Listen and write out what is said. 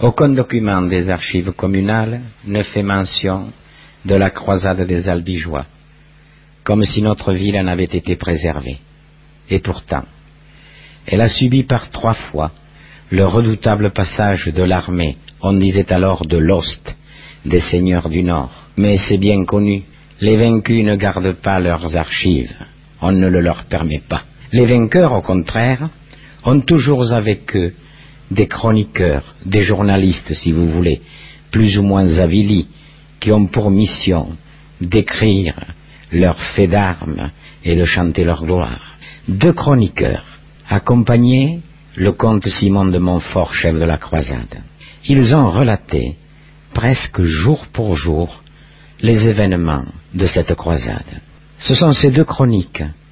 Aucun document des archives communales ne fait mention de la croisade des Albigeois, comme si notre ville en avait été préservée. Et pourtant, elle a subi par 3 fois le redoutable passage de l'armée, on disait alors de l'Ost, des seigneurs du Nord. Mais c'est bien connu, les vaincus ne gardent pas leurs archives, on ne le leur permet pas. Les vainqueurs, au contraire, ont toujours avec eux des chroniqueurs, des journalistes, si vous voulez, plus ou moins avilis, qui ont pour mission d'écrire leurs faits d'armes et de chanter leur gloire. 2 chroniqueurs accompagnaient le comte Simon de Montfort, chef de la croisade. Ils ont relaté, presque jour pour jour, les événements de cette croisade. Ce sont ces 2 chroniques